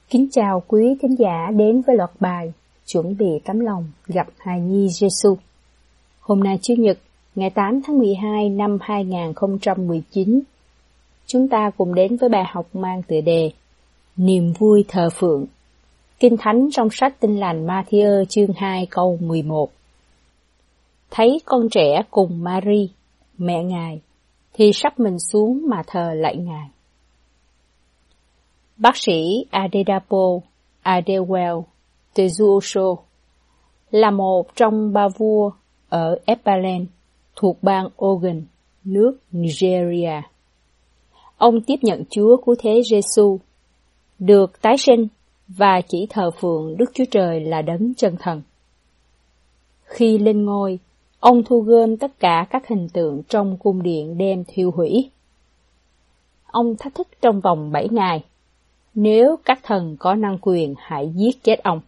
Kính chào quý thính giả đến với loạt bài Chuẩn bị tấm lòng gặp hài nhi Giêsu. Hôm nay Chủ nhật, ngày 8 tháng 12 năm 2019, chúng ta cùng đến với bài học mang tựa đề Niềm vui thờ phượng. Kinh Thánh trong sách Tin lành Ma-thi-ơ chương 2 câu 11. Thấy con trẻ cùng Mary, mẹ Ngài, thì sắp mình xuống mà thờ lạy Ngài. Bác sĩ Adedapo Adewale Tezuoso là một trong ba vua ở Epaland thuộc bang Ogun, nước Nigeria. Ông tiếp nhận Chúa Cứu Thế Giêsu, được tái sinh và chỉ thờ phượng Đức Chúa Trời là đấng chân thần. Khi lên ngôi, ông thu gom tất cả các hình tượng trong cung điện đem thiêu hủy. Ông thách thức trong vòng 7 ngày. Nếu các thần có năng quyền, hãy giết chết ông.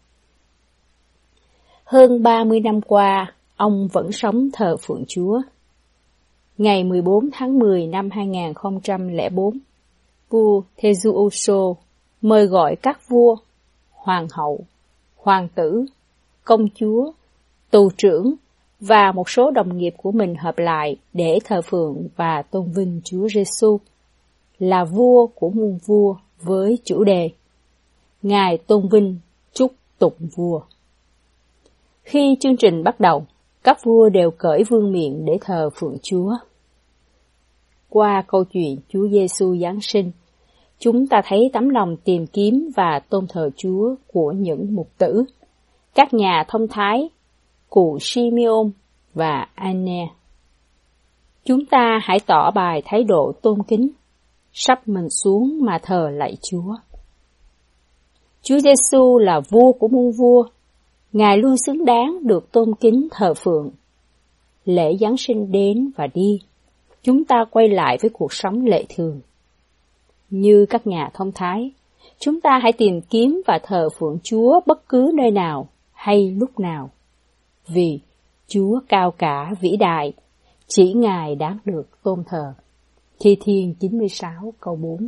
Hơn 30 năm qua, ông vẫn sống thờ phượng Chúa. Ngày 14 tháng 10 năm 2004, vua Tezuoso mời gọi các vua, hoàng hậu, hoàng tử, công chúa, tù trưởng và một số đồng nghiệp của mình hợp lại để thờ phượng và tôn vinh Chúa Giêsu, là vua của muôn vua, với chủ đề Ngài tôn vinh chúc tụng vua. Khi chương trình bắt đầu, các vua đều cởi vương miện để thờ phượng Chúa. Qua câu chuyện Chúa Giêsu Giáng sinh, chúng ta thấy tấm lòng tìm kiếm và tôn thờ Chúa của những mục tử, các nhà thông thái, cụ Simeon và Anne. Chúng ta hãy tỏ bài thái độ tôn kính, sắp mình xuống mà thờ lạy Chúa. Chúa Giêsu là vua của muôn vua, Ngài luôn xứng đáng được tôn kính thờ phượng. Lễ Giáng sinh đến và đi, chúng ta quay lại với cuộc sống lệ thường. Như các nhà thông thái, chúng ta hãy tìm kiếm và thờ phượng Chúa bất cứ nơi nào hay lúc nào, vì Chúa cao cả vĩ đại, chỉ Ngài đáng được tôn thờ. Thi Thiên 96 câu 4.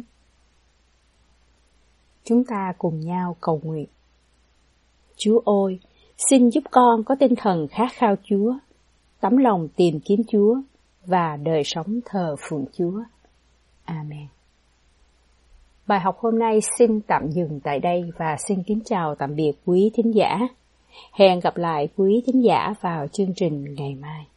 Chúng ta cùng nhau cầu nguyện. Chúa ơi, xin giúp con có tinh thần khát khao Chúa, tấm lòng tìm kiếm Chúa và đời sống thờ phượng Chúa. Amen. Bài học hôm nay xin tạm dừng tại đây và xin kính chào tạm biệt quý thính giả. Hẹn gặp lại quý thính giả vào chương trình ngày mai.